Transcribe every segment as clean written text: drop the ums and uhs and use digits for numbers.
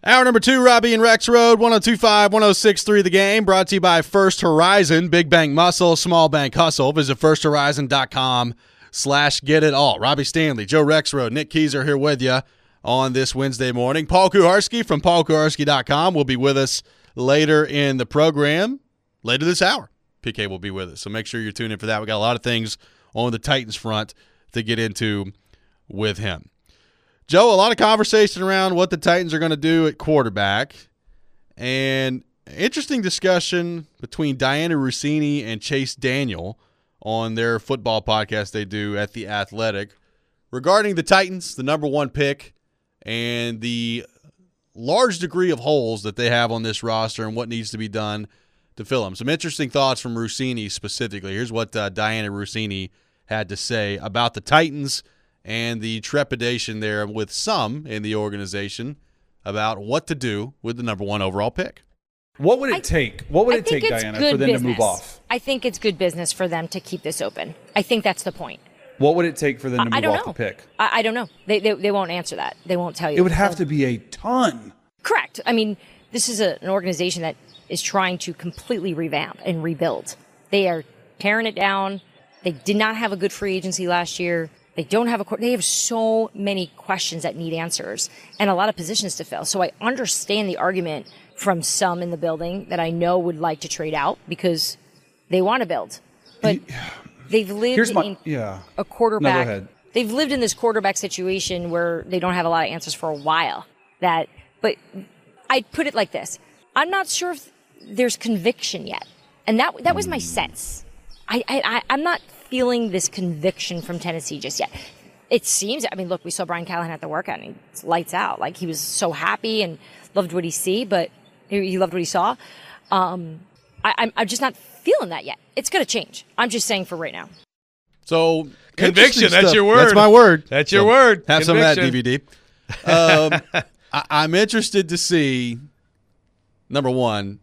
Hour number 2, Robbie and Rex Road, 102.5, 106.3 The Game, brought to you by First Horizon, Big Bank Muscle, Small Bank Hustle. Visit firsthorizon.com/get-it-all. Robbie Stanley, Joe Rexroad, Nick Keyser here with you on this Wednesday morning. Paul Kuharsky from paulkuharsky.com will be with us later in the program, later this hour. PK will be with us, so make sure you're tuned in for that. We got a lot of things on the Titans front to get into with him. Joe, a lot of conversation around what the Titans are going to do at quarterback, and interesting discussion between Diana Russini and Chase Daniel on their football podcast they do at The Athletic regarding the Titans, the number 1 pick, and the large degree of holes that they have on this roster and what needs to be done to fill them. Some interesting thoughts from Russini specifically. Here's what Diana Russini had to say about the Titans and the trepidation there with some in the organization about what to do with the number 1 overall pick. What would it take? What would it take, Diana, for them to move off? I think it's good business for them to keep this open. I think that's the point. What would it take for them to move off the pick? I don't know. They won't answer that. They won't tell you. It would have to be a ton. Correct. I mean, this is an organization that is trying to completely revamp and rebuild. They are tearing it down. They did not have a good free agency last year. They don't have they have so many questions that need answers and a lot of positions to fill. So I understand the argument from some in the building that I know would like to trade out because they want to build. But they've lived in a quarterback. No, go ahead. They've lived in this quarterback situation where they don't have a lot of answers for a while. But I'd put it like this. I'm not sure if there's conviction yet. And that was my sense. I'm not feeling this conviction from Tennessee just yet. It seems, I mean, look, we saw Brian Callahan at the workout and it's lights out. Like he was so happy and loved what he loved what he saw. I'm just not feeling that yet. It's going to change. I'm just saying for right now. So conviction, that's your word. That's my word. That's your word. Have some of that DVD. I'm interested to see, number 1,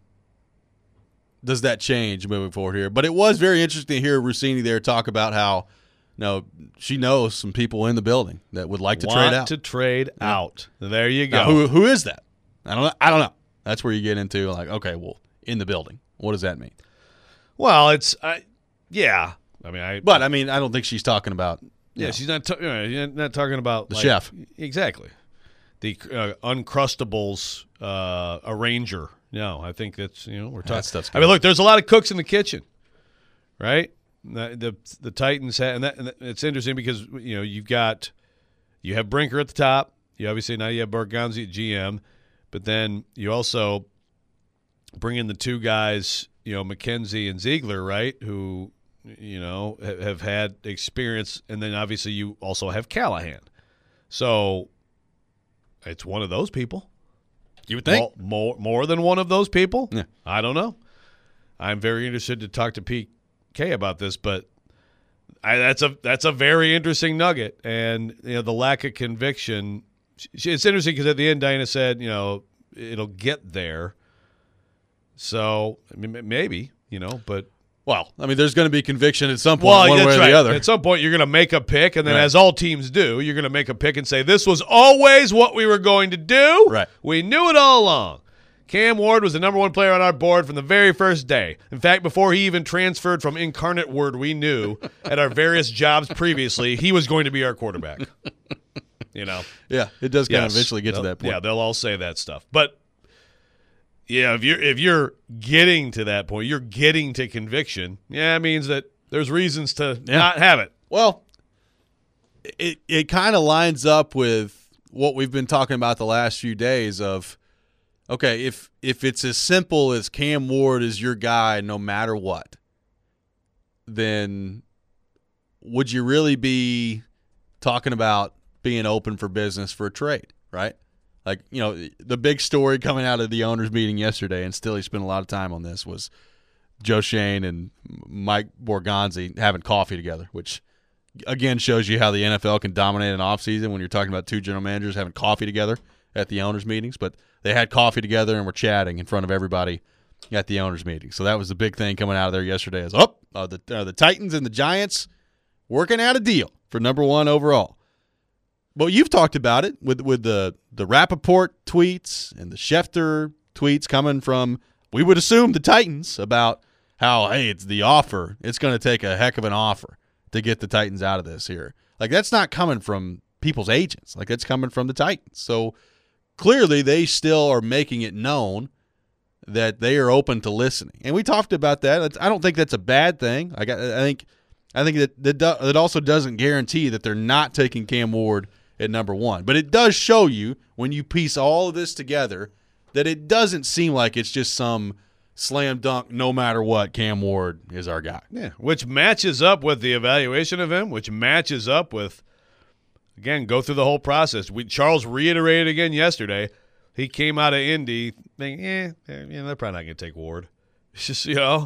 does that change moving forward here? But it was very interesting to hear Russini there talk about how, she knows some people in the building that would like to trade out. There you go. Now, who is that? I don't know. That's where you get into like, okay, well, in the building, what does that mean? Well, it's yeah. I mean, I don't think she's talking about. She's not talking about the chef. Exactly. The Uncrustables arranger. No, I think that's we're talking. I mean, look, there's a lot of cooks in the kitchen, right? The Titans and it's interesting because you have Brinker at the top. You obviously now you have Borgonzi at GM, but then you also bring in the 2 guys, McKenzie and Ziegler, right? Who have had experience, and then obviously you also have Callahan. So it's one of those people. You would think more than one of those people. Yeah. I don't know. I'm very interested to talk to PK about this, but that's a very interesting nugget, and the lack of conviction. It's interesting because at the end, Diana said, it'll get there. So I mean, maybe but. Well, I mean, there's going to be conviction at some point, one way or the other. At some point, you're going to make a pick, and then as all teams do, you're going to make a pick and say, this was always what we were going to do. Right. We knew it all along. Cam Ward was the number 1 player on our board from the very first day. In fact, before he even transferred from Incarnate Word, we knew at our various jobs previously he was going to be our quarterback. Yeah, it does kind of eventually get to that point. Yeah, they'll all say that stuff. But yeah, if you're getting to that point, you're getting to conviction. Yeah, it means that there's reasons to not have it. Well, it kind of lines up with what we've been talking about the last few days of, okay, if it's as simple as Cam Ward is your guy no matter what, then would you really be talking about being open for business for a trade, right? Like, the big story coming out of the owners' meeting yesterday, and still he spent a lot of time on this, was Joe Schoen and Mike Borgonzi having coffee together, which, again, shows you how the NFL can dominate an offseason when you're talking about 2 general managers having coffee together at the owners' meetings. But they had coffee together and were chatting in front of everybody at the owners' meeting. So that was the big thing coming out of there yesterday is, the Titans and the Giants working out a deal for number 1 overall. Well, you've talked about it with the Rappaport tweets and the Schefter tweets coming from, we would assume, the Titans about how, hey, it's the offer. It's going to take a heck of an offer to get the Titans out of this here. Like, that's not coming from people's agents. Like, it's coming from the Titans. So clearly they still are making it known that they are open to listening. And we talked about that. I don't think that's a bad thing. I think that also doesn't guarantee that they're not taking Cam Ward at number one. But it does show you, when you piece all of this together, that it doesn't seem like it's just some slam dunk, no matter what, Cam Ward is our guy. Yeah, which matches up with the evaluation of him, which matches up with, again, go through the whole process. Charles reiterated again yesterday. He came out of Indy thinking, they're probably not going to take Ward. It's just,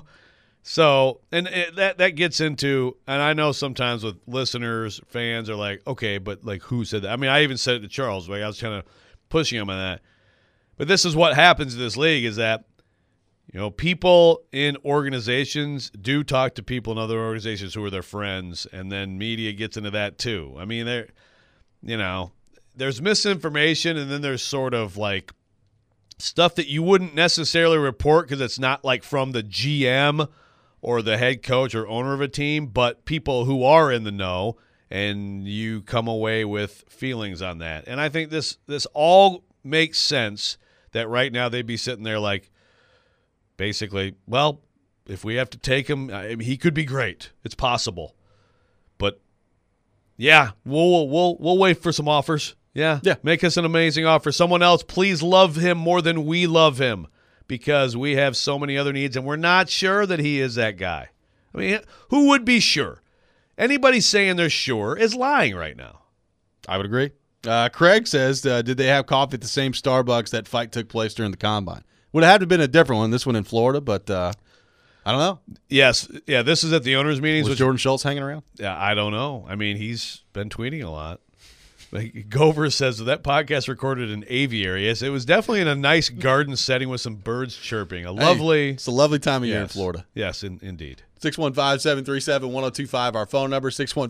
So, and that gets into, and I know sometimes with listeners, fans are like, okay, but like, who said that? I mean, I even said it to Charles. Like, I was kind of pushing him on that. But this is what happens in this league, is that, people in organizations do talk to people in other organizations who are their friends, and then media gets into that too. I mean, there's misinformation, and then there's sort of like stuff that you wouldn't necessarily report because it's not like from the GM or the head coach or owner of a team, but people who are in the know, and you come away with feelings on that. And I think this all makes sense, that right now they'd be sitting there like, basically, well, if we have to take him, he could be great. It's possible. But yeah, we'll wait for some offers. Yeah. Make us an amazing offer. Someone else, please love him more than we love him, because we have so many other needs, and we're not sure that he is that guy. I mean, who would be sure? Anybody saying they're sure is lying right now. I would agree. Craig says, did they have coffee at the same Starbucks that fight took place during the Combine? Would have had to have been a different one, this one in Florida, but I don't know. Yes. Yeah, this is at the owners' meetings. Was Jordan Schultz hanging around? Yeah, I don't know. I mean, he's been tweeting a lot. Like, Gover says that podcast recorded in aviary. Yes, it was definitely in a nice garden setting with some birds chirping. It's a lovely time of year in Florida. Yes, indeed. 615-737-1025, our phone number,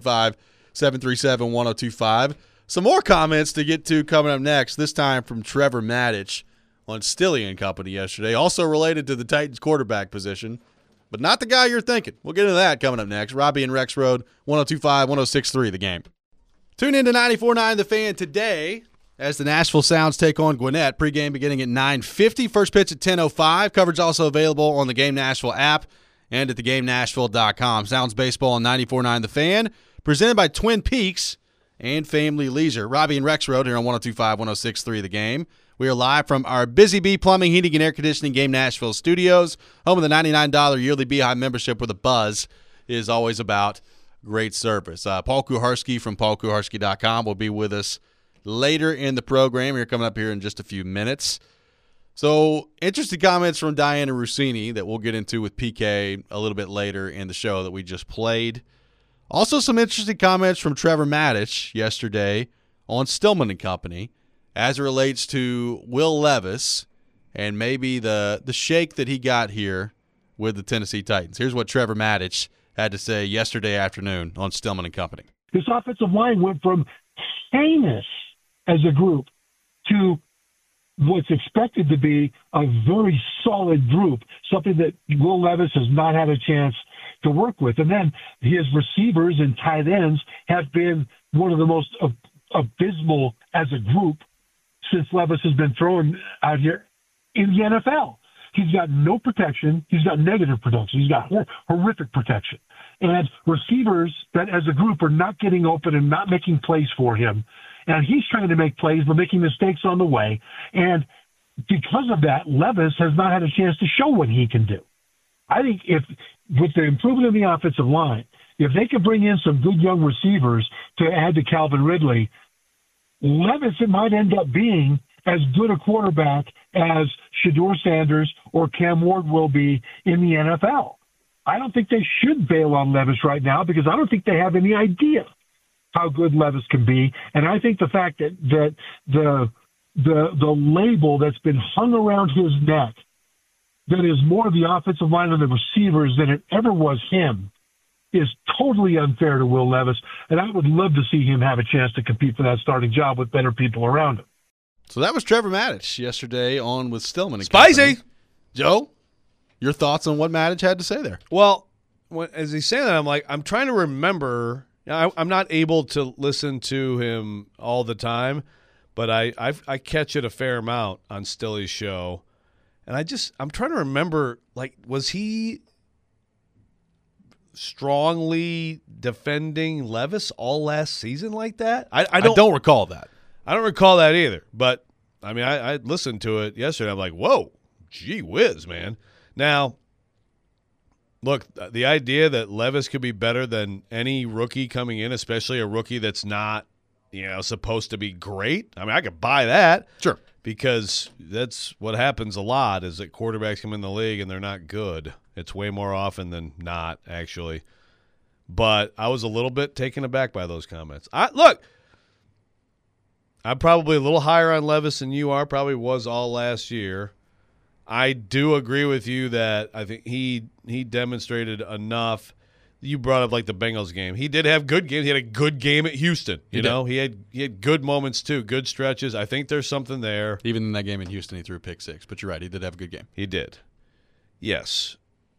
615-737-1025. Some more comments to get to coming up next, this time from Trevor Maddich on Stilly and Company yesterday, also related to the Titans quarterback position, but not the guy you're thinking. We'll get into that coming up next. Robbie and Rex Road, 102.5, 106.3, The Game. Tune in to 94.9 The Fan today as the Nashville Sounds take on Gwinnett. Pregame beginning at 9:50. First pitch at 10:05. Coverage also available on the Game Nashville app and at thegamenashville.com. Sounds baseball on 94.9 The Fan, presented by Twin Peaks and Family Leisure. Robbie and Rex Road here on 102.5, 106.3 The Game. We are live from our Busy Bee Plumbing, Heating, and Air Conditioning Game Nashville studios, home of the $99 yearly Beehive membership, where the buzz is always about great service. Paul Kuharsky from paulkuharsky.com will be with us later in the program. You're coming up here in just a few minutes. So, interesting comments from Diana Rossini that we'll get into with PK a little bit later in the show that we just played. Also, some interesting comments from Trevor Maddich yesterday on Stillman and Company as it relates to Will Levis and maybe the shake that he got here with the Tennessee Titans. Here's what Trevor Maddich had to say yesterday afternoon on Stillman and Company. This offensive line went from heinous as a group to what's expected to be a very solid group, something that Will Levis has not had a chance to work with. And then his receivers and tight ends have been one of the most abysmal as a group since Levis has been thrown out here in the NFL. He's got no protection. He's got negative protection. He's got horrific protection. And receivers that as a group are not getting open and not making plays for him. And he's trying to make plays but making mistakes on the way. And because of that, Levis has not had a chance to show what he can do. I think if with the improvement in the offensive line, if they could bring in some good young receivers to add to Calvin Ridley, Levis, it might end up being as good a quarterback as Shedeur Sanders or Cam Ward will be in the NFL. I don't think they should bail on Levis right now because I don't think they have any idea how good Levis can be. And I think the fact that the label that's been hung around his neck that is more the offensive line and the receivers than it ever was him is totally unfair to Will Levis, and I would love to see him have a chance to compete for that starting job with better people around him. So that was Trevor Maddich yesterday on with Stillman. And Spicy! Company. Joe, your thoughts on what Maddich had to say there? Well, as he's saying that, I'm trying to remember. I'm not able to listen to him all the time, but I catch it a fair amount on Stilly's show. And I'm trying to remember, was he strongly defending Levis all last season like that? I don't recall that. I don't recall that either. But, I listened to it yesterday. I'm like, whoa, gee whiz, man. Now, look, the idea that Levis could be better than any rookie coming in, especially a rookie that's not, supposed to be great, I could buy that. Sure. Because that's what happens a lot is that quarterbacks come in the league and they're not good. It's way more often than not, actually. But I was a little bit taken aback by those comments. I'm probably a little higher on Levis than you are, probably was all last year. I do agree with you that I think he demonstrated enough. You brought up the Bengals game. He did have good games. He had a good game at Houston. He had good moments too, good stretches. I think there's something there. Even in that game in Houston, he threw a pick six. But you're right, he did have a good game. He did. Yes.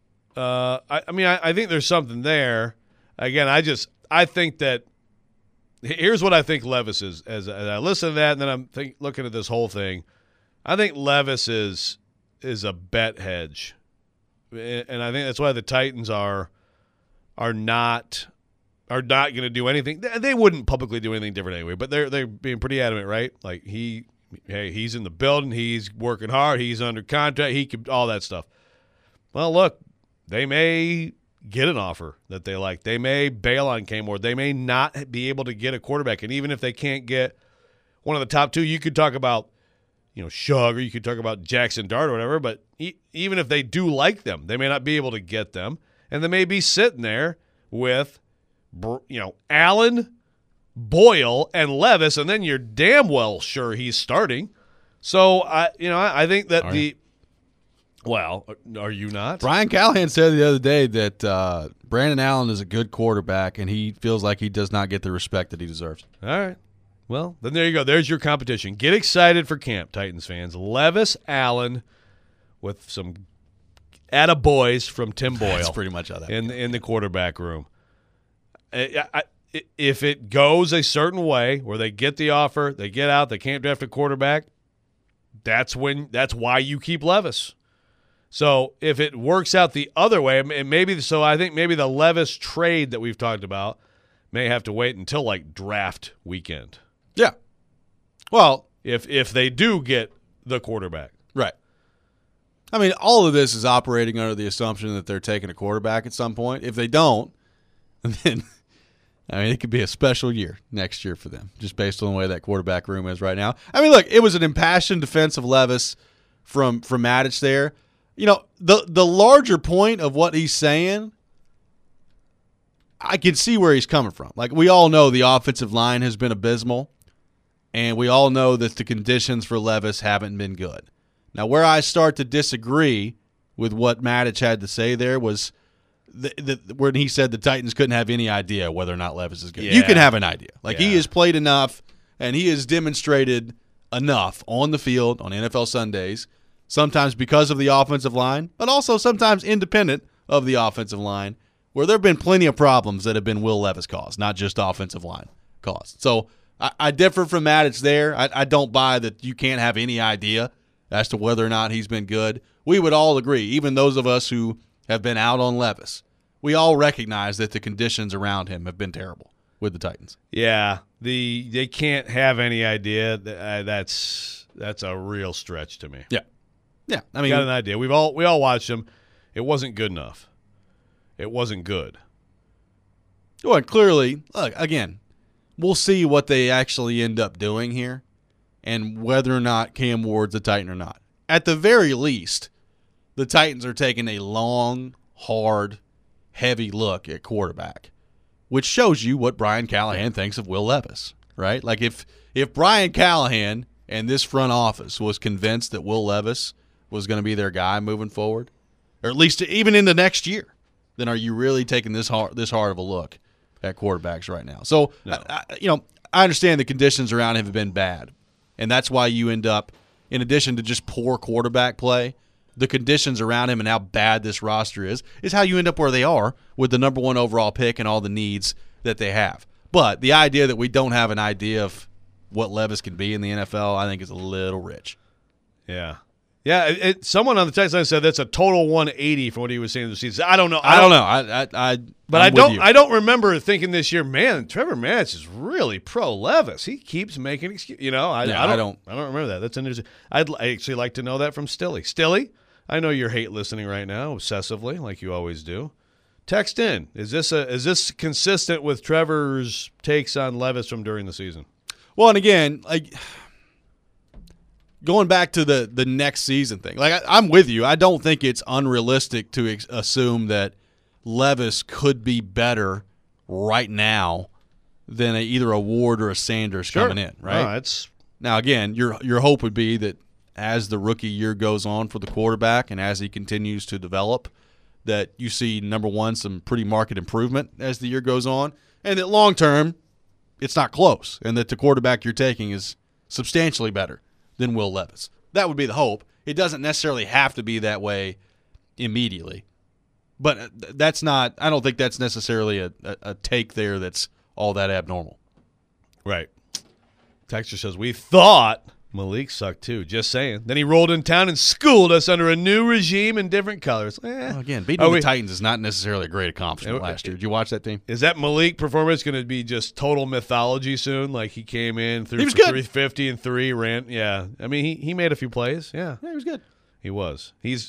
I think there's something there. Again, I think that here's what I think Levis is. As I listen to that, and then I'm looking at this whole thing, I think Levis is a bet hedge, and I think that's why the Titans are not going to do anything. They wouldn't publicly do anything different anyway, but they're being pretty adamant, right? He's in the building, he's working hard, he's under contract, he could all that stuff. Well, look, they may get an offer that they like. They may bail on Cam Ward. They may not be able to get a quarterback, and even if they can't get one of the top two, you could talk about Shug, or you could talk about Jackson Dart or whatever, but even if they do like them, they may not be able to get them. And they may be sitting there with, Allen, Boyle, and Levis, and then you're damn well sure he's starting. So, I think that well, are you not? Brian Callahan said the other day that Brandon Allen is a good quarterback, and he feels like he does not get the respect that he deserves. All right. Well, then there you go. There's your competition. Get excited for camp, Titans fans. Levis, Allen, with some attaboys from Tim Boyle. That's pretty much how that in the quarterback room. If it goes a certain way where they get the offer, they get out, they can't draft a quarterback, that's why you keep Levis. So if it works out the other way, I think maybe the Levis trade that we've talked about may have to wait until draft weekend. Yeah. Well, if they do get the quarterback. Right. All of this is operating under the assumption that they're taking a quarterback at some point. If they don't, then it could be a special year next year for them, just based on the way that quarterback room is right now. Look, it was an impassioned defense of Levis from Maddich there. The larger point of what he's saying, I can see where he's coming from. We all know the offensive line has been abysmal, and we all know that the conditions for Levis haven't been good. Now, where I start to disagree with what Maddich had to say there was when he said the Titans couldn't have any idea whether or not Levis is good. Yeah. You can have an idea. He has played enough, and he has demonstrated enough on the field on NFL Sundays, sometimes because of the offensive line, but also sometimes independent of the offensive line, where there have been plenty of problems that have been Will Levis caused, not just offensive line caused. So I differ from Maddich there. I don't buy that you can't have any idea as to whether or not he's been good. We would all agree, even those of us who have been out on Levis, we all recognize that the conditions around him have been terrible with the Titans. Yeah, they can't have any idea. That's a real stretch to me. Yeah. Got an idea. We all watched him. It wasn't good enough. It wasn't good. Well, clearly, look, again, we'll see what they actually end up doing here and whether or not Cam Ward's a Titan or not. At the very least, the Titans are taking a long, hard, heavy look at quarterback, which shows you what Brian Callahan thinks of Will Levis, right? If Brian Callahan and this front office was convinced that Will Levis was going to be their guy moving forward, or at least even in the next year, then are you really taking this hard of a look at quarterbacks right now? So, No. I understand the conditions around him have been bad, and that's why you end up, in addition to just poor quarterback play, the conditions around him and how bad this roster is how you end up where they are with the number 1 overall pick and all the needs that they have. But the idea that we don't have an idea of what Levis can be in the NFL, I think is a little rich. Yeah. Yeah, someone on the text line said that's a total 180 from what he was saying this season. I don't know. I don't know. But I don't remember thinking this year, man, Trevor Matich is really pro Levis. He keeps making excuses. I don't remember that. That's interesting. I'd actually like to know that from Stilly. Stilly, I know you're hate listening right now, obsessively, like you always do. Text in. Is this consistent with Trevor's takes on Levis from during the season? Well, and again, going back to the next season thing, I'm with you. I don't think it's unrealistic to assume that Levis could be better right now than either a Ward or a Sanders coming in, right? Now, again, your hope would be that as the rookie year goes on for the quarterback and as he continues to develop, that you see, number one, some pretty marked improvement as the year goes on, and that long term it's not close, and that the quarterback you're taking is substantially better than Will Levis. That would be the hope. It doesn't necessarily have to be that way immediately. But that's not – I don't think that's necessarily a take there that's all that abnormal. Right. Texter says, we thought Malik sucked too. Just saying. Then he rolled in town and schooled us under a new regime in different colors. Well, again, beating the Titans is not necessarily a great accomplishment last year. Did you watch that team? Is that Malik performance going to be just total mythology soon? Like he came in, threw for 350 and 3, ran. Yeah. I mean, he made a few plays. Yeah. Yeah, he was good. He was.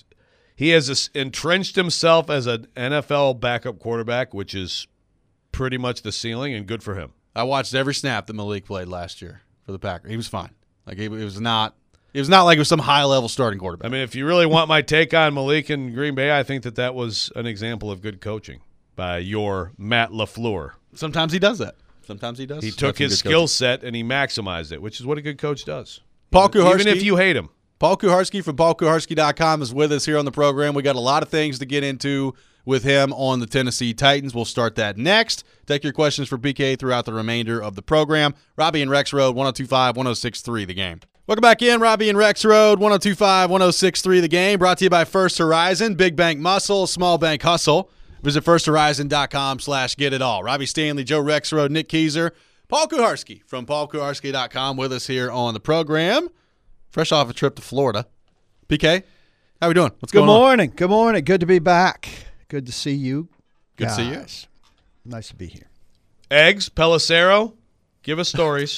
He has entrenched himself as an NFL backup quarterback, which is pretty much the ceiling, and good for him. I watched every snap that Malik played last year for the Packers. He was fine. Like it was not like it was some high-level starting quarterback. I mean, if you really want my take on Malik in Green Bay, I think that was an example of good coaching by your Matt LaFleur. Sometimes he does that. He took his skill set and he maximized it, which is what a good coach does. Paul Kuharsky, even if you hate him. Paul Kuharsky from PaulKuharsky.com is with us here on the program. We got a lot of things to get into with him on the Tennessee Titans. We'll start that next. Take your questions for PK throughout the remainder of the program. Robbie and Rex Road, 102.5-106.3 The Game. Welcome back in. Robbie and Rex Road, 102.5-106.3 The Game. Brought to you by First Horizon. Big bank muscle, small bank hustle. Visit firsthorizon.com/getitall. Robbie Stanley, Joe Rexrode, Nick Keiser, Paul Kuharsky from PaulKuharsky.com with us here on the program. Fresh off a trip to Florida. PK, how we doing? What's going on? Good morning. Good to be back. Good to see you. Good to see you. Nice to be here. Eggs, Pelissero, give us stories.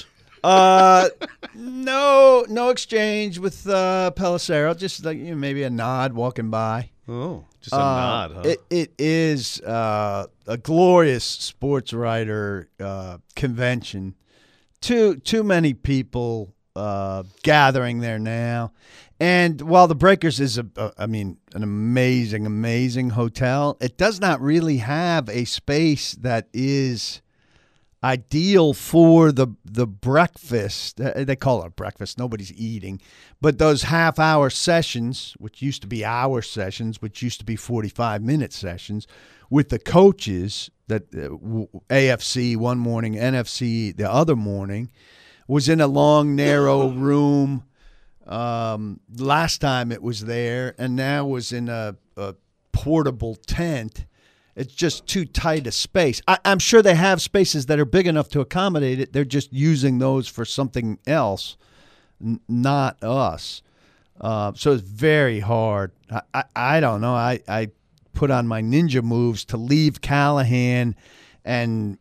No exchange with Pelissero. Just like maybe a nod walking by. Oh, just a nod, huh? It is a glorious sports writer convention. Too many people gathering there now. And while the Breakers is an amazing hotel, it does not really have a space that is ideal for the breakfast. They call it breakfast. Nobody's eating. But those half-hour sessions, which used to be hour sessions, which used to be 45-minute sessions, with the coaches, that AFC one morning, NFC the other morning, was in a long, narrow room. Last time it was there, and now was in a portable tent. It's just too tight a space. I'm sure they have spaces that are big enough to accommodate it. They're just using those for something else, not us. So it's very hard. I don't know. I put on my ninja moves to leave Callahan and,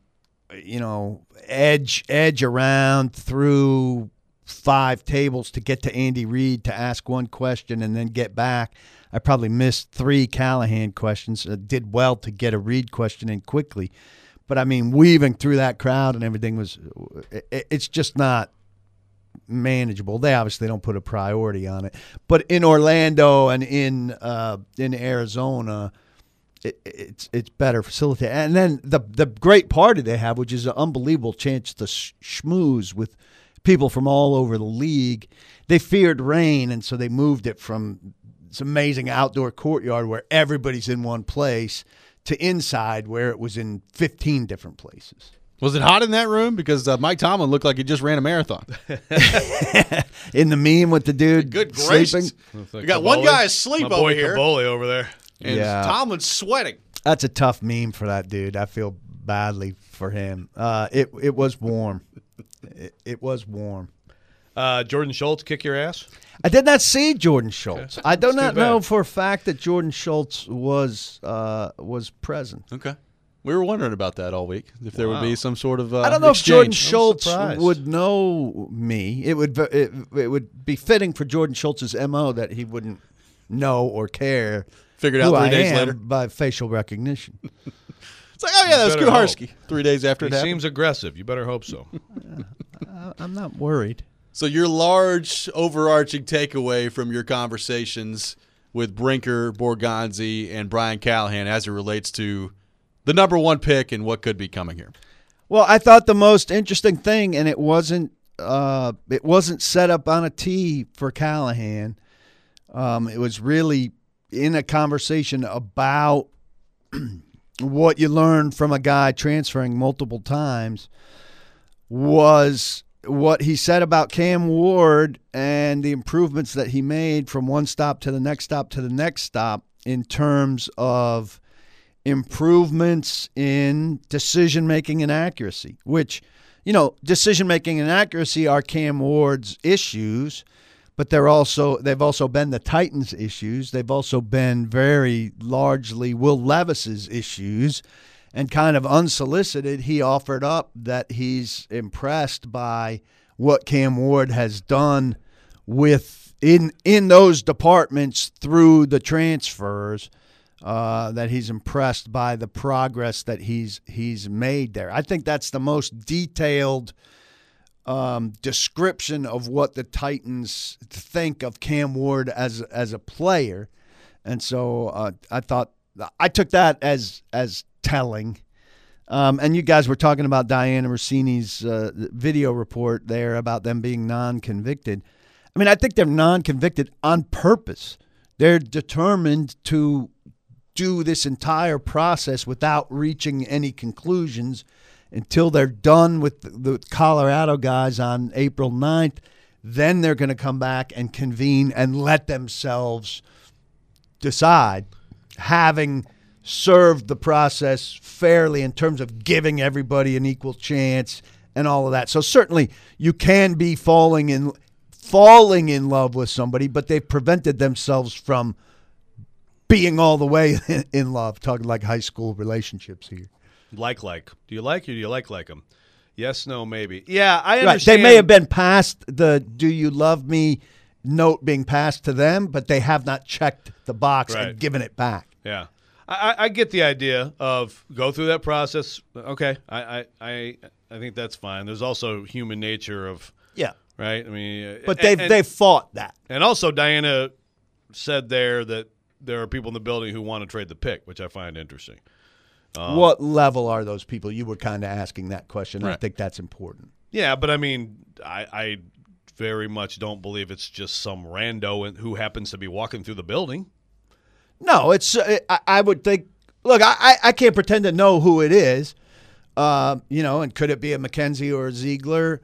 edge around through 5 tables to get to Andy Reid to ask one question and then get back. I probably missed 3 Callahan questions. Did well to get a Reid question in quickly. But, weaving through that crowd and everything it's just not manageable. They obviously don't put a priority on it. But in Orlando and in Arizona, it's better facilitated. And then the great party they have, which is an unbelievable chance to schmooze with people from all over the league. They feared rain, and so they moved it from this amazing outdoor courtyard where everybody's in one place to inside where it was in 15 different places. Was it hot in that room? Because Mike Tomlin looked like he just ran a marathon. In the meme with the dude Good gracious. sleeping. We got one guy asleep My over boy here. Caboli over there. And Tomlin's sweating. That's a tough meme for that dude. I feel badly for him. It was warm. It was warm. Jordan Schultz kick your ass? I did not see Jordan Schultz. I do not too know bad. for a fact that Jordan Schultz was present. Okay. We were wondering about that all week, if there would be some sort of I don't know if Jordan exchange. Schultz surprised. would know me. It would be fitting for Jordan Schultz's MO that he wouldn't know or care Figured who out 3 I days am later. by facial recognition. It's like, oh, yeah, that was Better Kuharski. 3 days after He it happened. seems aggressive. You better hope so. I'm not worried. So your large, overarching takeaway from your conversations with Brinker, Borgonzi, and Brian Callahan as it relates to the number one pick and what could be coming here. Well, I thought the most interesting thing, and it wasn't set up on a tee for Callahan. It was really in a conversation about what you learned from a guy transferring multiple times was what he said about Cam Ward and the improvements that he made from one stop to the next stop to the next stop in terms of improvements in decision-making and accuracy, which, decision-making and accuracy are Cam Ward's issues, but they've also been the Titans' issues. They've also been very largely Will Levis's issues. And kind of unsolicited, he offered up that he's impressed by what Cam Ward has done in those departments through the transfers. That he's impressed by the progress that he's made there. I think that's the most detailed description of what the Titans think of Cam Ward as a player, and so I took that as telling. And you guys were talking about Diana Rossini's video report there about them being non-convicted. I mean, I think they're non-convicted on purpose. They're determined to do this entire process without reaching any conclusions until they're done with the Colorado guys on April 9th. Then they're going to come back and convene and let themselves decide, having served the process fairly in terms of giving everybody an equal chance and all of that. So certainly you can be falling in love with somebody, but they've prevented themselves from being all the way in love, talking like high school relationships here. Like. Do you like or do you like them? Yes, no, maybe. Yeah, I understand. Right. They may have been past the "Do you love me?" note being passed to them, but they have not checked the box and given it back. Yeah. I get the idea of go through that process. Okay, I think that's fine. There's also human nature of right. I mean, but they've fought that, and also Diana said there that there are people in the building who want to trade the pick, which I find interesting. What level are those people? You were kind of asking that question. Right. I think that's important. Yeah, but I mean, I very much don't believe it's just some rando who happens to be walking through the building. No, I would think. Look, I can't pretend to know who it is, and could it be a McKenzie or a Ziegler?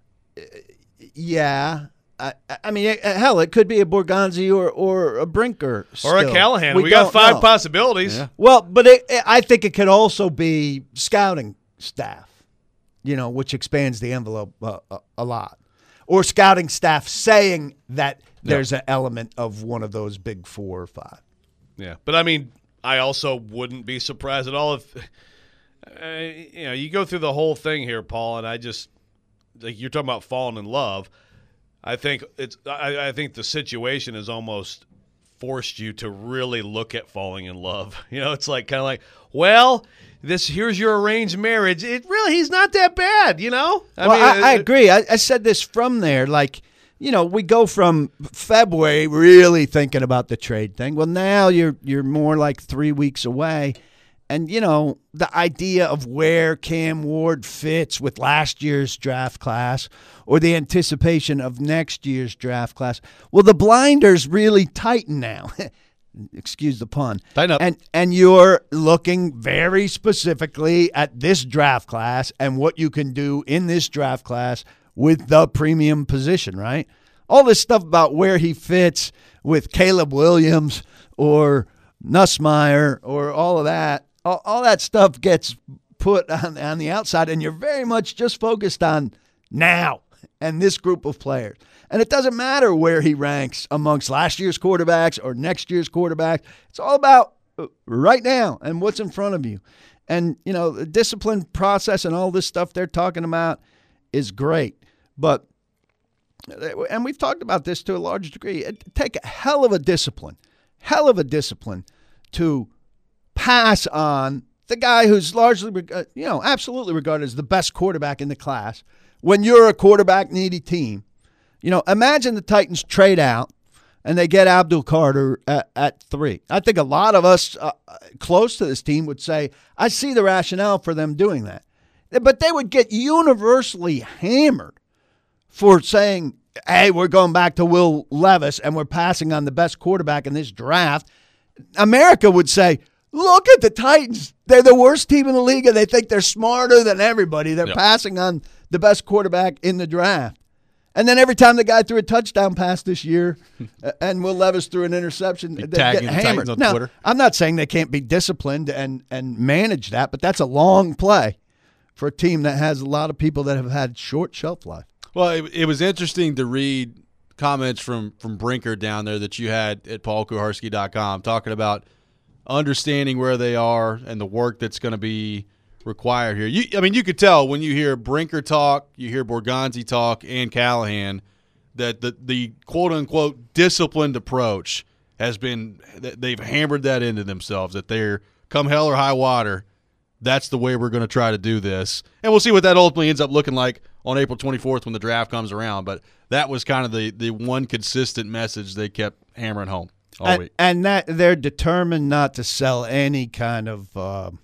Yeah, I mean, hell, it could be a Borgonzi or a Brinker or a Callahan. We got 5 possibilities. Yeah. Well, but I think it could also be scouting staff, which expands the envelope a lot, or scouting staff saying that there's an element of one of those big 4 or 5. Yeah, but I mean, I also wouldn't be surprised at all if you go through the whole thing here, Paul, and I just like you're talking about falling in love. I think I think the situation has almost forced you to really look at falling in love. It's like kind of like, well, here's your arranged marriage. He's not that bad. I agree. I said this from there, like. We go from February really thinking about the trade thing. Well, now you're more like 3 weeks away. And, the idea of where Cam Ward fits with last year's draft class or the anticipation of next year's draft class. Well, the blinders really tighten now. Excuse the pun. Tighten up. And you're looking very specifically at this draft class and what you can do in this draft class with the premium position, right? All this stuff about where he fits with Caleb Williams or Nussmeier or all of that, all that stuff gets put on the outside, and you're very much just focused on now and this group of players. And it doesn't matter where he ranks amongst last year's quarterbacks or next year's quarterbacks. It's all about right now and what's in front of you. And, the discipline process and all this stuff they're talking about is great. But, and we've talked about this to a large degree, it take a hell of a discipline to pass on the guy who's largely, absolutely regarded as the best quarterback in the class when you're a quarterback-needy team. Imagine the Titans trade out and they get Abdul Carter at 3. I think a lot of us close to this team would say, I see the rationale for them doing that. But they would get universally hammered for saying, hey, we're going back to Will Levis and we're passing on the best quarterback in this draft. America would say, look at the Titans. They're the worst team in the league and they think they're smarter than everybody. They're passing on the best quarterback in the draft. And then every time the guy threw a touchdown pass this year and Will Levis threw an interception, they get hammered. On now, Twitter. I'm not saying they can't be disciplined and manage that, but that's a long play for a team that has a lot of people that have had short shelf life. Well, it was interesting to read comments from Brinker down there that you had at paulkuharsky.com talking about understanding where they are and the work that's going to be required here. You could tell when you hear Brinker talk, you hear Borgonzi talk, and Callahan that the quote-unquote disciplined approach has been – they've hammered that into themselves, that they're come hell or high water, that's the way we're going to try to do this. And we'll see what that ultimately ends up looking like on April 24th when the draft comes around. But that was kind of the one consistent message they kept hammering home all week. And that they're determined not to sell any kind of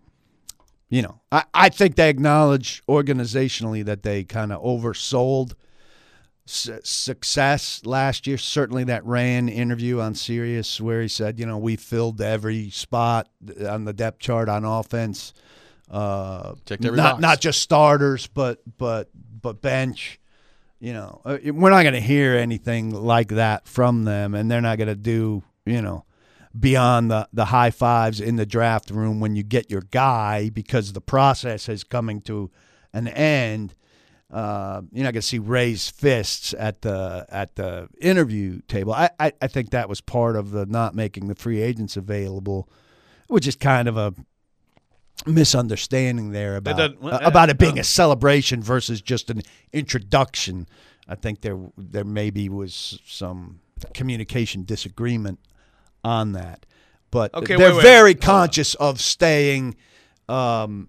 I think they acknowledge organizationally that they kind of oversold success last year. Certainly that Rand interview on Sirius where he said, we filled every spot on the depth chart on offense. Checked every box. Not just starters, but bench. We're not going to hear anything like that from them, and they're not going to do, beyond the high fives in the draft room when you get your guy because the process is coming to an end. You're not going to see raised fists at the interview table. I think that was part of the not making the free agents available, which is kind of a misunderstanding there about it being a celebration versus just an introduction. I think there maybe was some communication disagreement on that, but they're very conscious of staying humble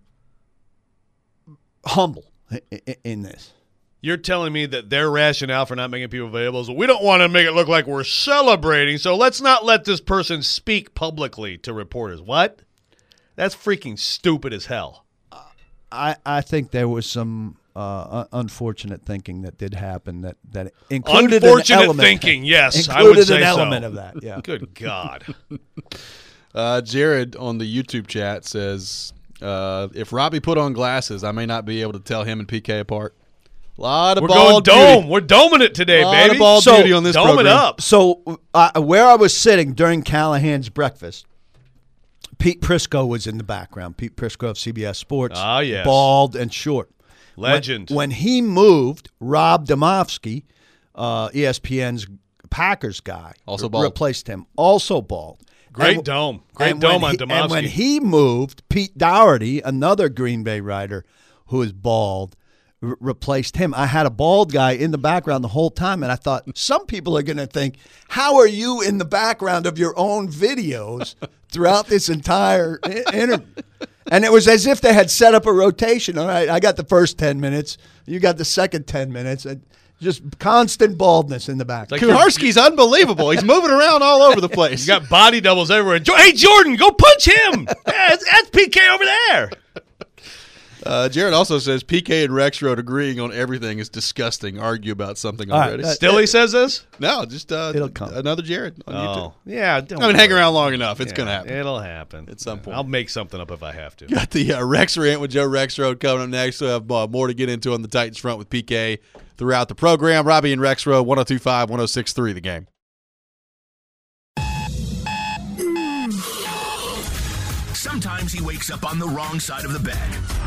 in this. You're telling me that their rationale for not making people available is we don't want to make it look like we're celebrating, so let's not let this person speak publicly to reporters. What? That's freaking stupid as hell. I think there was some unfortunate thinking that did happen that included unfortunate an element. Thinking, yes, included I would say an so. element of that. Yeah. Good God. Jared on the YouTube chat says, if Robbie put on glasses, I may not be able to tell him and PK apart. A lot of We're ball going dome. We're doming it today, baby. A lot of ball beauty on this dome program. it up. So where I was sitting during Callahan's breakfast, Pete Prisco was in the background. Pete Prisco of CBS Sports. Ah, yes. Bald and short. Legend. When he moved, Rob Domofsky, ESPN's Packers guy, also bald. Replaced him. Also bald. Great dome. Great dome on Domofsky. And when he moved, Pete Dougherty, another Green Bay writer who is bald, replaced him. I had a bald guy in the background the whole time, and I thought, some people are going to think, how are you in the background of your own videos throughout this entire interview? And it was as if they had set up a rotation. All right, I got the first 10 minutes. You got the second 10 minutes. And just constant baldness in the back. Like Kuharsky's unbelievable. He's moving around all over the place. You got body doubles everywhere. Hey, Jordan, go punch him. Yeah, that's PK over there. Jared also says PK and Rexroad agreeing on everything is disgusting. Argue about something already. Still he says this? No, just it'll come. Another Jared on YouTube. Yeah. Hang around long enough. It's going to happen. It'll happen. At some point. I'll make something up if I have to. Got the Rex Rant with Joe Rexroad coming up next. We'll have more to get into on the Titans front with PK throughout the program. Robbie and Rexroad, 102.5, 106.3 The Game. Sometimes he wakes up on the wrong side of the bed.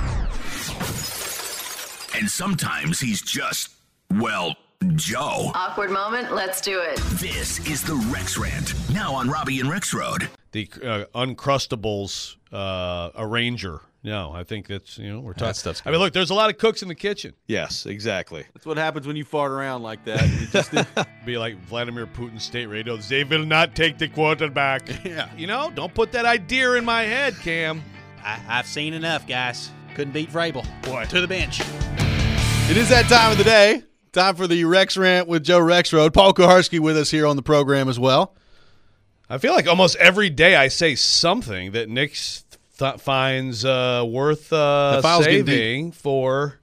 And sometimes he's just, well, Joe. Awkward moment, let's do it. This is the Rex Rant, now on Robbie and Rexroad. The Uncrustables arranger. No, I think that's, we're talking. That stuff's good. I mean, look, there's a lot of cooks in the kitchen. Yes, exactly. That's what happens when you fart around like that. You just be like Vladimir Putin's state radio. They will not take the quarterback. Yeah. Don't put that idea in my head, Cam. I've seen enough, guys. Couldn't beat Vrabel. Boy, to the bench. It is that time of the day. Time for the Rex Rant with Joe Rexroad. Paul Kuharsky with us here on the program as well. I feel like almost every day I say something that Nick finds worth saving for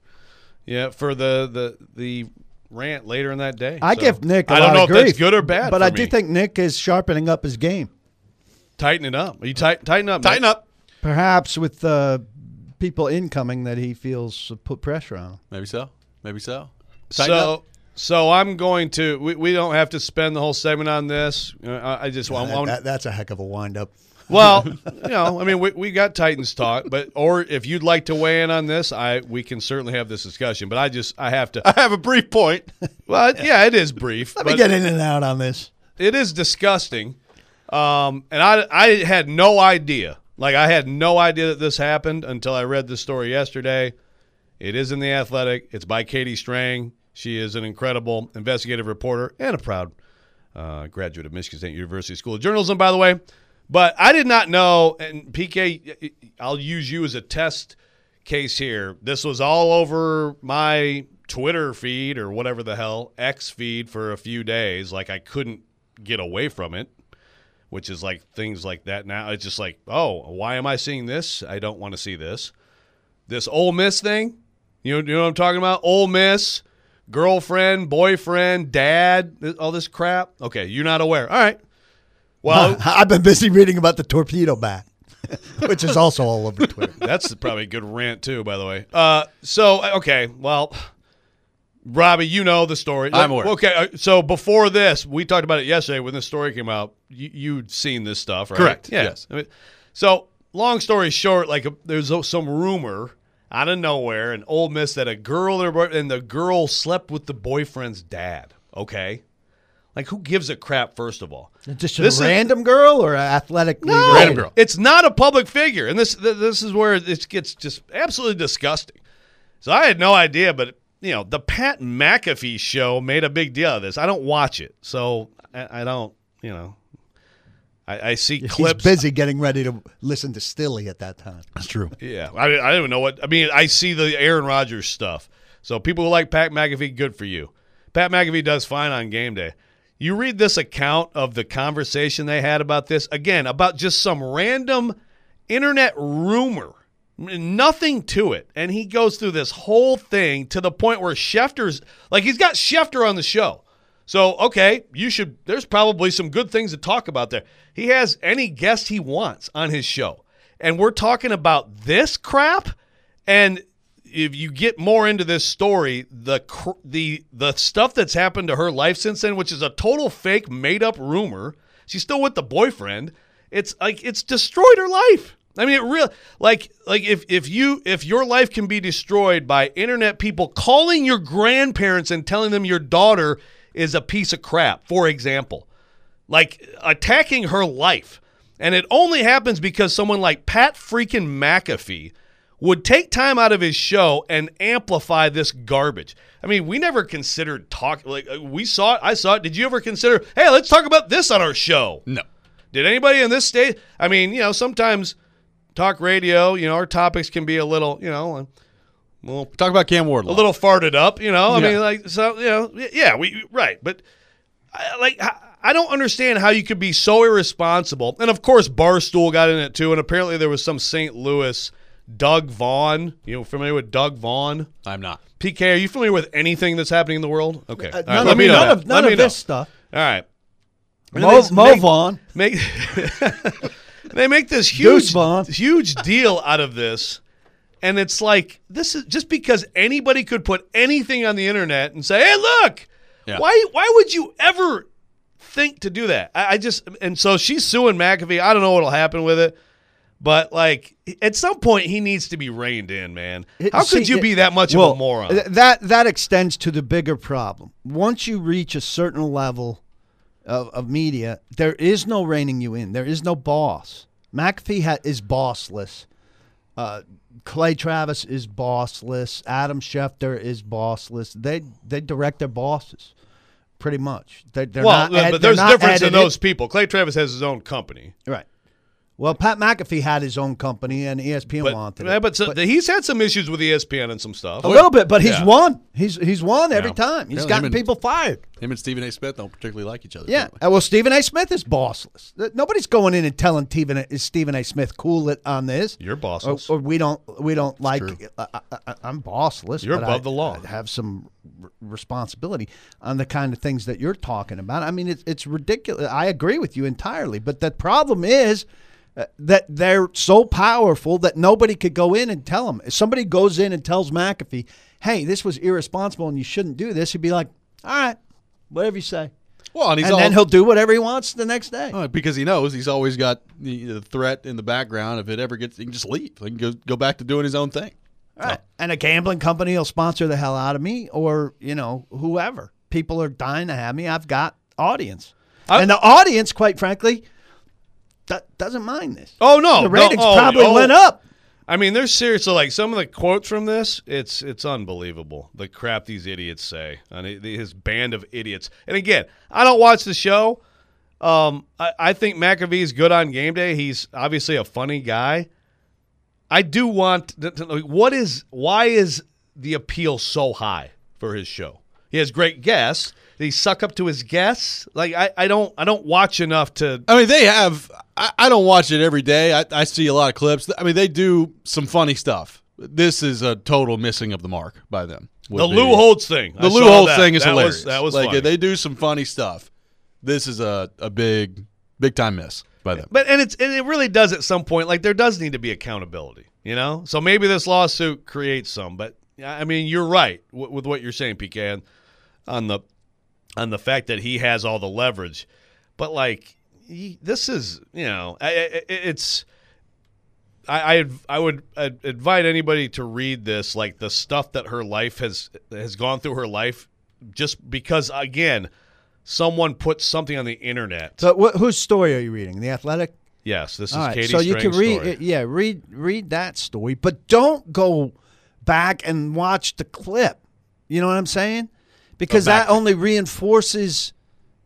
the rant later in that day. I give Nick a I don't lot know of if grief, that's good or bad, but for I me. do think Nick is sharpening up his game. Tighten it up. Are you tighten up? Tighten Nick? up. Perhaps with people incoming that he feels put pressure on. Maybe so. So I'm going to. We don't have to spend the whole segment on this. I just want. That's a heck of a wind-up. Well, I mean, we got Titans talk, or if you'd like to weigh in on this, we can certainly have this discussion. But I have to. I have a brief point. Well, yeah, it is brief. Let me get in and out on this. It is disgusting, and I had no idea. Like, I had no idea that this happened until I read the story yesterday. It is in The Athletic. It's by Katie Strang. She is an incredible investigative reporter and a proud graduate of Michigan State University School of Journalism, by the way. But I did not know, and PK, I'll use you as a test case here. This was all over my Twitter feed or whatever the hell, X feed for a few days. Like, I couldn't get away from it, which is like things like that now. It's just like, oh, why am I seeing this? I don't want to see this. This Ole Miss thing, you know what I'm talking about? Ole Miss, girlfriend, boyfriend, dad, all this crap. Okay, you're not aware. All right. Well, I've been busy reading about the torpedo bat, which is also all over Twitter. That's probably a good rant, too, by the way. Okay, well, Robbie, you know the story. I'm aware. Okay, so before this, we talked about it yesterday when this story came out. You'd seen this stuff, right? Correct, Yeah. yes. I mean, so, long story short, there's some rumor out of nowhere, an Ole Miss, that a girl and the girl slept with the boyfriend's dad, okay? Like, who gives a crap, first of all? Just a random girl or athletically rated? Random girl. It's not a public figure, and this is where it gets just absolutely disgusting. So I had no idea, but, the Pat McAfee show made a big deal of this. I don't watch it, so I don't, I see clips. He's busy getting ready to listen to Stilly at that time. That's true. Yeah, I don't even know what – I mean, I see the Aaron Rodgers stuff. So people who like Pat McAfee, good for you. Pat McAfee does fine on game day. You read this account of the conversation they had about this, again, about just some random internet rumor, nothing to it. And he goes through this whole thing to the point where Schefter's – like, he's got Schefter on the show. So, okay, there's probably some good things to talk about there. He has any guest he wants on his show. And we're talking about this crap. And if you get more into this story, the stuff that's happened to her life since then, which is a total fake, made-up rumor, she's still with the boyfriend. It's like it's destroyed her life. I mean, it real like if your life can be destroyed by internet people calling your grandparents and telling them your daughter is a piece of crap, for example, like attacking her life, and it only happens because someone like Pat freaking McAfee would take time out of his show and amplify this garbage. I mean, we never considered we saw it. I saw it. Did you ever consider, hey, let's talk about this on our show? No. Did anybody in this state? I mean, sometimes talk radio, our topics can be a little, well, talk about Cam Wardlaw. A little farted up, I mean, right. But I don't understand how you could be so irresponsible. And of course, Barstool got in it too. And apparently there was some St. Louis Doug Vaughn. You familiar with Doug Vaughn? I'm not. PK, are you familiar with anything that's happening in the world? Okay. All right, None let me know. None of this stuff. All right. Mo Vaughn. They make this huge deal out of this, and it's like, this is just because anybody could put anything on the internet and say, hey, look, why would you ever think to do that? And so she's suing McAfee. I don't know what'll happen with it, but like at some point he needs to be reined in, man. How could you be that much of a moron? That extends to the bigger problem. Once you reach a certain level of media, there is no reining you in. There is no boss. McAfee is bossless. Clay Travis is bossless. Adam Schefter is bossless. They direct their bosses, pretty much. But there's a difference in those people. Clay Travis has his own company, right? Well, Pat McAfee had his own company, and ESPN wanted it. But he's had some issues with ESPN and some stuff. A little bit, but he's won. He's won every time. He's gotten people fired. Him and Stephen A. Smith don't particularly like each other. Yeah. Well, Stephen A. Smith is bossless. Nobody's going in and telling Stephen A. Smith, cool it on this. You're bossless. Or we don't like. I'm bossless. You're above the law. I have some responsibility on the kind of things that you're talking about. I mean, it's ridiculous. I agree with you entirely. But the problem is that they're so powerful that nobody could go in and tell them. If somebody goes in and tells McAfee, hey, this was irresponsible and you shouldn't do this, he'd be like, all right, whatever you say. Well, and then he'll do whatever he wants the next day. Because he knows he's always got the threat in the background. If it ever gets, he can just leave. He can go back to doing his own thing. All right. And a gambling company will sponsor the hell out of me, or, whoever. People are dying to have me. I've got audience. And the audience, quite frankly, doesn't mind this. Oh, no. The ratings probably went up. I mean, they're serious. So, like, some of the quotes from this, it's unbelievable, the crap these idiots say. And his band of idiots. And, again, I don't watch the show. I think McAfee's good on game day. He's obviously a funny guy. I do want to know, why is the appeal so high for his show? He has great guests. Did he suck up to his guests? Like, I don't watch enough to. I mean, they have. I don't watch it every day. I see a lot of clips. I mean, they do some funny stuff. This is a total missing of the mark by them. The Lou Holtz thing. The Lou Holtz thing is hilarious. That was like funny. They do some funny stuff. This is a big time miss by them. But it really does at some point. Like, there does need to be accountability. So maybe this lawsuit creates some. But I mean, you're right with what you're saying, PK, on the fact that he has all the leverage. But like, this is it's. I would invite anybody to read this, like the stuff that her life has gone through her life, just because again, someone put something on the internet. So whose story are you reading? The Athletic? Yes, this is all right, Katie so Strang's you can read story. Read that story, but don't go back and watch the clip. You know what I'm saying? Because that only reinforces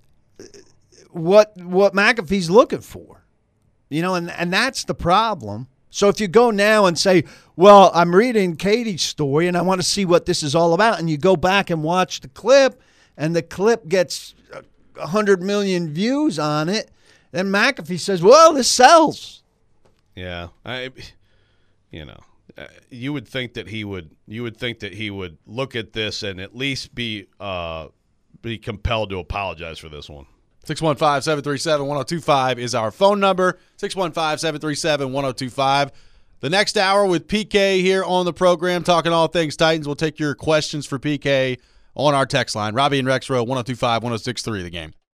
what McAfee's looking for. And that's the problem. So if you go now and say, well, I'm reading Katie's story and I want to see what this is all about, and you go back and watch the clip, and the clip gets 100 million views on it, then McAfee says, well, this sells. Yeah. You would think that he would look at this and at least be compelled to apologize for this one. 615-737-1025 is our phone number. 615-737-1025. The next hour with PK here on the program, talking all things Titans. We'll take your questions for PK on our text line. Robbie and Rex Row, 102.5, 106.3 The Game.